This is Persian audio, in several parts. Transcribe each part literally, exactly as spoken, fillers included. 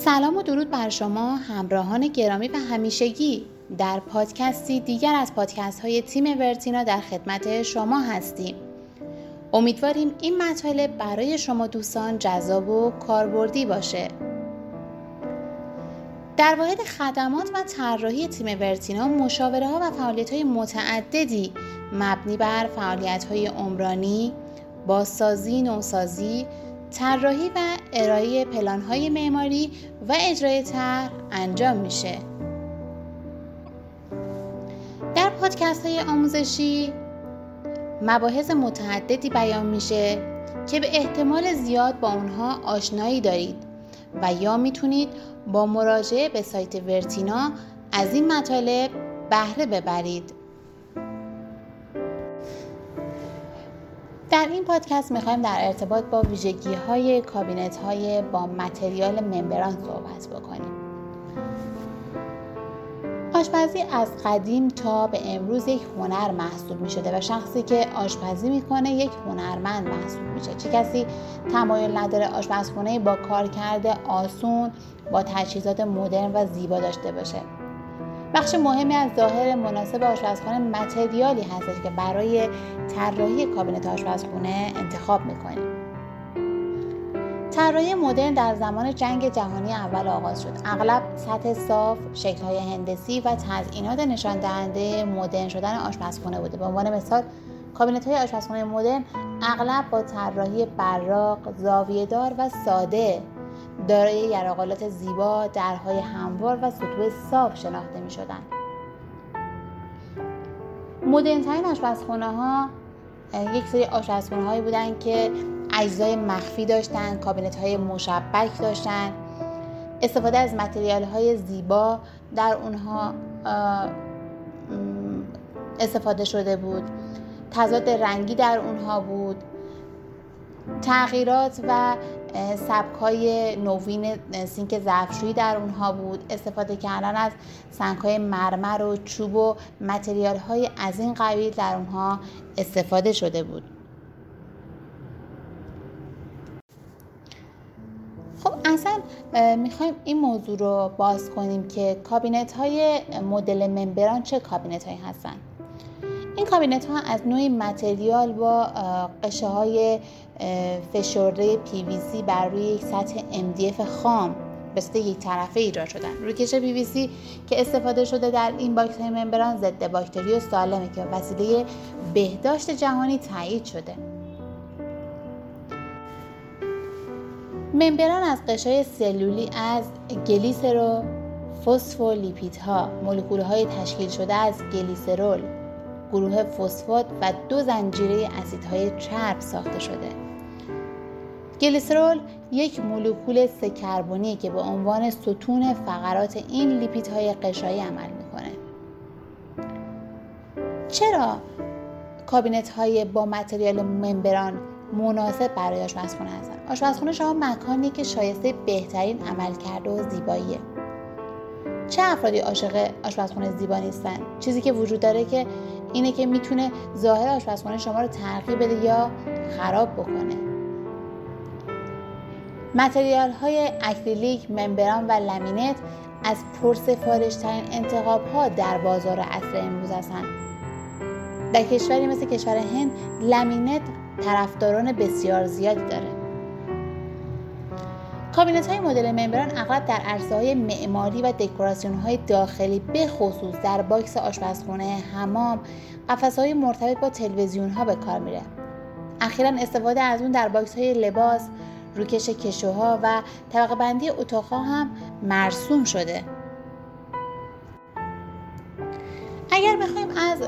سلام و درود بر شما همراهان گرامی و همیشگی. در پادکستی دیگر از پادکست های تیم ورتینا در خدمت شما هستیم. امیدواریم این مطالب برای شما دوستان جذاب و کاربردی باشه. در واحد خدمات و طراحی تیم ورتینا مشاوره ها و فعالیت های متعددی مبنی بر فعالیت های عمرانی، بازسازی، نوسازی، طراحی و ارائه پلان‌های معماری و اجرای طرح انجام میشه. در پادکست‌های آموزشی مباحث متعددی بیان میشه که به احتمال زیاد با اونها آشنایی دارید و یا میتونید با مراجعه به سایت ورتینا از این مطالب بهره ببرید. در این پادکست میخوایم در ارتباط با ویژگی‌های کابینت‌های با متریال ممبران صحبت بکنیم. آشپزی از قدیم تا به امروز یک هنر محسوب می‌شده و شخصی که آشپزی میکنه یک هنرمند محسوب میشه. چه کسی تمایل نداره آشپزخونه با کارکرد آسون با تجهیزات مدرن و زیبا داشته باشه. بخش مهمی از ظاهر مناسب آشپزخانه متریالی هستش که برای طراحی کابینت آشپزخانه انتخاب میکنیم. طراحی مدرن در زمان جنگ جهانی اول آغاز شد. اغلب سطح صاف، شکل‌های هندسی و تزئینات نشان دهنده مدرن شدن آشپزخانه بوده. به عنوان مثال کابینت‌های آشپزخانه مدرن اغلب با طراحی براق، زاویه‌دار و ساده دارای یراقالات زیبا، درهای هموار و سطوح صاف شناخته می شدن. مدرن ترین آشپزخانه ها یک سری آشپزخانه هایی بودن که اجزای مخفی داشتن، کابینت های مشبک داشتن، استفاده از متریال های زیبا در اونها استفاده شده بود، تضاد رنگی در اونها بود، تغییرات و سبک‌های نوین سینک ظرفشویی در اونها بود، استفاده کردن از سنگ‌های مرمر و چوب و متریال‌های از این قبیل در اونها استفاده شده بود. خب اصلا میخوایم این موضوع رو باز کنیم که کابینت‌های مدل ممبران چه کابینت‌هایی هستن. این کابینت ها از نوعی متریال با قشه های فشرده پی وی سی بر روی یک سطح ام دی اف خام به صورت یک طرفه ایجاد شدن. روکش پی وی سی که استفاده شده در این باکس های ممبران ضد باکتری و سالمه که وسیله بهداشت جهانی تایید شده. ممبران از قشای سلولی از گلیسرول، فسفولیپیدها، مولکول‌های تشکیل شده از گلیسرول، گروه فسفات و دو زنجیره اسیدهای چرب ساخته شده. گلیسرول یک مولکول سه کربنی که به عنوان ستون فقرات این لیپیدهای قشایی عمل میکنه. چرا کابینت‌های با متریال ممبران مناسب برای آشپزخانه هستن؟ آشپزخانه شما مکانی که شایسته بهترین عملکرد و زیباییه. چه افرادی عاشق آشپزخانه زیبا نیستن؟ چیزی که وجود داره که اینه که میتونه ظاهر آشپزخانه شما رو تغییر بده یا خراب بکنه. متریال های اکریلیک، ممبران و لامینت از پرسفارش ترین انتخاب ها در بازار عصر امروز هستند. در کشوری مثل کشور هند لامینت طرفداران بسیار زیادی داره. کابینت های مدل ممبران اغلب در عرصه های معماری و دکوراسیون های داخلی به خصوص در باکس آشپزخانه، حمام، قفسه های مرتبط با تلویزیون ها به کار میره. اخیراً استفاده از اون در باکس های لباس، روکش کشوها و طبقه بندی اتاق‌ها هم مرسوم شده. اگر بخوایم از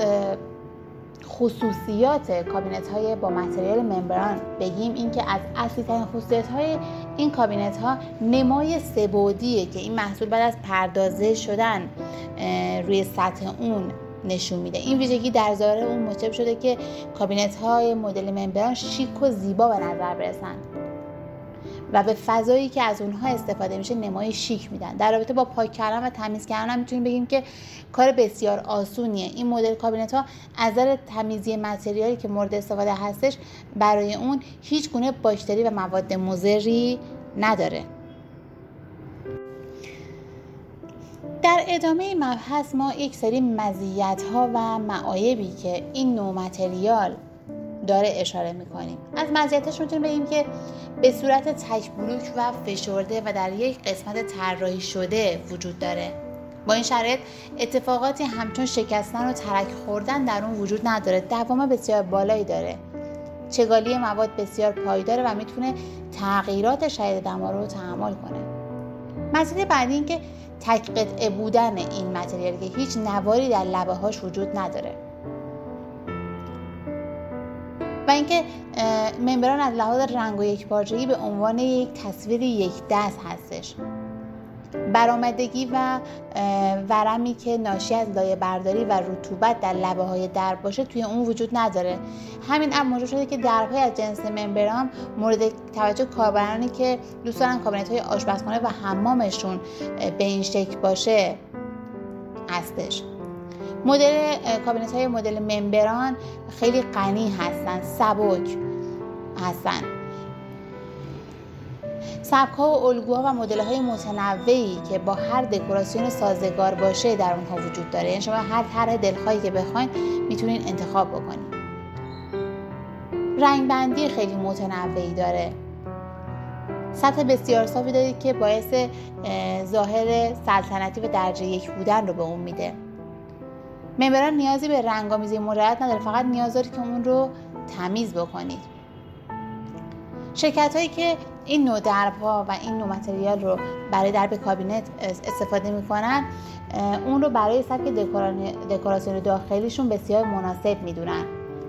خصوصیات کابینت های با متریال ممبران بگیم، این که از اصلی ترین خصوصیت های این کابینت ها نمای سه‌بعدیه که این محصول بعد از پردازه شدن روی سطح اون نشون میده. این ویژگی در ظاهر اون موجب شده که کابینت های مدل ممبران شیک و زیبا به نظر برسن و به فضایی که از اونها استفاده میشه نمای شیک میدن. در رابطه با پاک کردن و تمیز کردن هم میتونیم بگیم که کار بسیار آسونیه. این مدل کابینت ها از نظر تمیزی متریالی که مورد استفاده هستش برای اون هیچ گونه باکتری و مواد مضری نداره. در ادامه مبحث ما یک سری مزیت‌ها و معایبی که این نوع متریال داره اشاره می‌کنیم. از مزیتش می‌تونیم بگیم که به صورت تک بلوک و فشرده و در یک قسمت طراحی شده وجود داره. با این شرایط اتفاقاتی همچون شکستن و ترک خوردن در اون وجود نداره. دوام بسیار بالایی داره. چگالی مواد بسیار پایداره و میتونه تغییرات شدید دما رو تحمل کنه. مسئله بعدی این که تک قطعه بودن این متریال که هیچ نواری در لبه هاش وجود نداره و اینکه ممبران از لحاظ رنگ و یکپارچگی به عنوان یک تصویر یک دست هستش. برآمدگی و ورمی که ناشی از لایه برداری و رطوبت در لبه های درب باشه توی اون وجود نداره. همین امر موجب شده که درب‌های از جنس ممبران مورد توجه کاربرانی که دوست دارن کابینت های آشپزخانه و حمامشون به این شکل باشه هستش. مدل کابینت های مدل ممبران خیلی غنی هستن، سبک هستن. سبک‌ها و الگوها و مدل‌های متنوعی که با هر دکوراسیون سازگار باشه در اونها وجود داره. یعنی شما هر طرح دلخواهی که بخواید میتونین انتخاب بکنید. رنگبندی خیلی متنوعی داره. سطح بسیار صافی داره که باعث ظاهر سلطنتی و درجه یک بودن رو به اون میده. ممبران نیازی به رنگ‌آمیزی مجرد نداره، فقط نیاز داره که اون رو تمیز بکنید. شرکت هایی که این نوع درب‌ها و این نوع متریال رو برای درب کابینت استفاده میکنن اون رو برای سبک دکوراسیون داخلیشون بسیار مناسب میدونن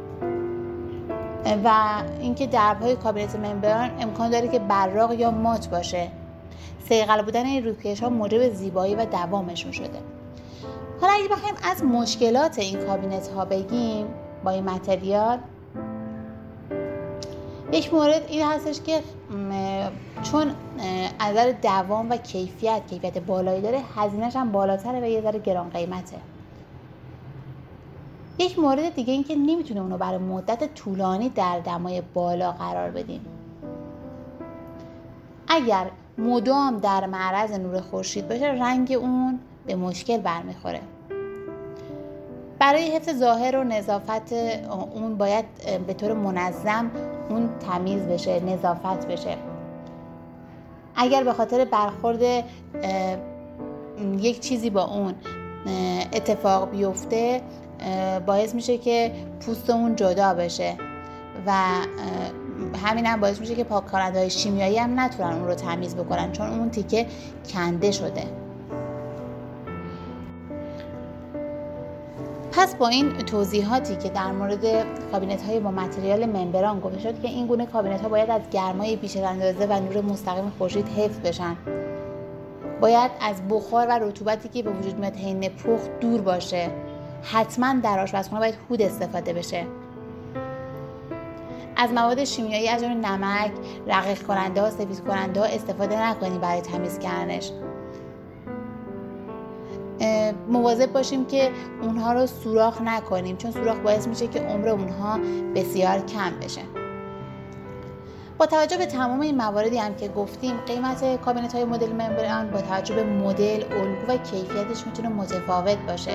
و اینکه درب‌های کابینت ممبران امکان داره که براق یا مات باشه. صیقل بودن این روکش‌ها موجب زیبایی و دوامشون شده. حالا اگه بخوایم از مشکلات این کابینت ها بگیم با این متریال، یک مورد این هستش که چون از نظر دوام و کیفیت کیفیت بالایی داره، هزینه‌ش هم بالاتره و یه ذره گران قیمته. یک مورد دیگه این که نمیتونه اونو برای مدت طولانی در دمای بالا قرار بدیم. اگر مدام در معرض نور خورشید باشه، رنگ اون به مشکل برمیخوره. برای حفظ ظاهر و نظافت اون باید به طور منظم اون تمیز بشه، نظافت بشه. اگر به خاطر برخورد یک چیزی با اون اتفاق بیفته، باعث میشه که پوست اون جدا بشه و همین هم باعث میشه که پاک کننده‌های شیمیایی هم نتونن اون رو تمیز بکنن، چون اون تیکه کنده شده. پس با این توضیحاتی که در مورد کابینت های با متریال ممبران گفته شد که این گونه کابینت ها باید از گرمای بیش از اندازه و نور مستقیم خورشید حفظ بشن، باید از بخار و رطوبتی که به وجود میاد حین پخت دور باشه، حتما در آشپزخانه باید هود استفاده بشه، از مواد شیمیایی از اون نمک، رقیق کننده ها، سفید کننده ها استفاده نکنیم برای تمیز کردنش. مواظب باشیم که اونها رو سوراخ نکنیم، چون سوراخ باعث میشه که عمر اونها بسیار کم بشه. با توجه به تمام این مواردی هم که گفتیم، قیمت کابینت های مدل ممبران با توجه به مدل، الگو و کیفیتش میتونه متفاوت باشه.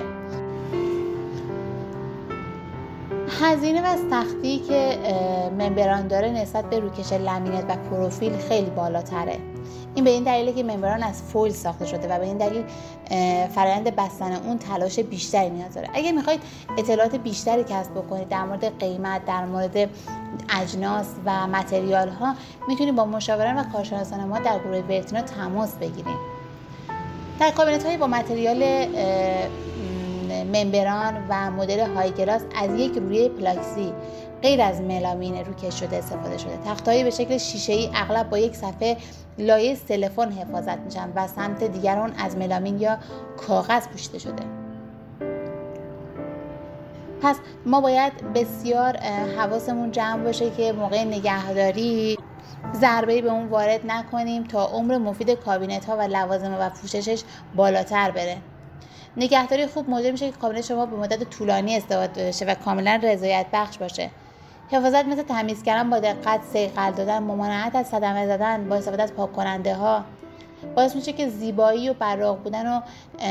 هزینه و سختی که ممبران داره نسبت به روکش لامینت و پروفیل خیلی بالاتره. این به این دلیله که ممبران از فویل ساخته شده و به این دلیل فرآیند بستن اون تلاش بیشتری نیاز داره. اگه میخواید اطلاعات بیشتری کسب بکنید در مورد قیمت، در مورد اجناس و متریال ها، میتونید با مشاوران و کارشناسان ما در گروه ورتینا تماس بگیرید. در کابینت های با متریال ممبران و مدل های گلاس از یک رویه پلاکسی غیر از ملامین روکش شده استفاده شده. تختهایی به شکل شیشه‌ای اغلب با یک صفحه لایه سلفون حفاظت میشن و سمت دیگر اون از ملامین یا کاغذ پوشیده شده. پس ما باید بسیار حواسمون جمع باشه که موقع نگهداری ضربه‌ای به اون وارد نکنیم تا عمر مفید کابینت ها و لوازم و پوششش بالاتر بره. نگهداری خوب موجب میشه که کابینت شما به مدت طولانی استفاده بشه و کاملا رضایت بخش باشه. حفاظت مثل تمیز کردن با دقت، صیقل دادن، ممانعت از صدمه زدن با استفاده از پاک کننده ها باعث میشه که زیبایی و براق بودن و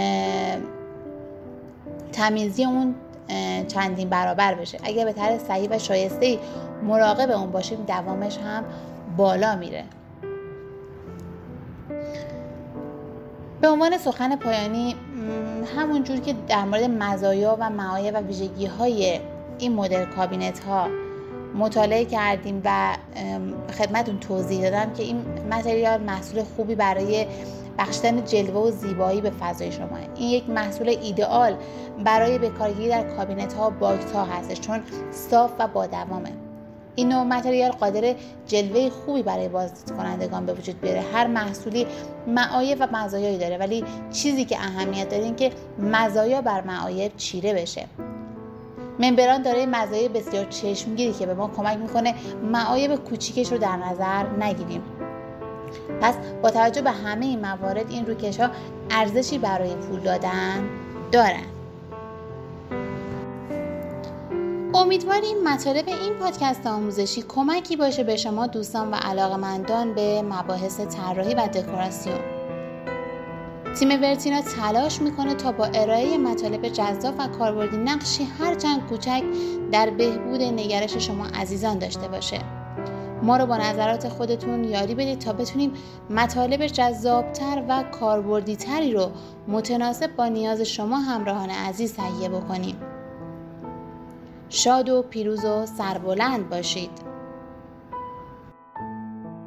تمیزی اون چندین برابر بشه. اگر به طرز صحیح و شایسته‌ای مراقب اون باشیم دوامش هم بالا میره. به عنوان سخن پایانی، همون جور که در مورد مزایا و معایب و ویژگی‌های این مدل کابینت ها مطالعه کردیم و خدمتتون توضیح دادم که این متریال محصول خوبی برای بخشیدن جلوه و زیبایی به فضای شما. این یک محصول ایدئال برای بکارگیری در کابینت ها و باکس ها هستش، چون صاف و با دوامه. این نوع متریال قادر جلوه خوبی برای بازدیدکنندگان به وجود بیاره. هر محصولی معایب و مزایایی داره، ولی چیزی که اهمیت داره این که مزایا بر معایب چیره بشه. ممبران دارای مزایای بسیار چشمگیری که به ما کمک میکنه معایب کوچیکش رو در نظر نگیریم. پس با توجه به همه این موارد این روکش‌ها ارزشی برای پول دادن دارن. امیدواریم مطالب این پادکست آموزشی کمکی باشه به شما دوستان و علاقه‌مندان به مباحث طراحی و دکوراسیون. تیم ورتینا تلاش میکنه تا با ارائه مطالب جذاب و کاربردی نقشی هرچند کوچک در بهبود نگرش شما عزیزان داشته باشه. ما رو با نظرات خودتون یاری بدید تا بتونیم مطالب جذابتر و کاربردی تری رو متناسب با نیاز شما همراهان عزیز تهیه بکنیم. شاد و پیروز و سربلند باشید.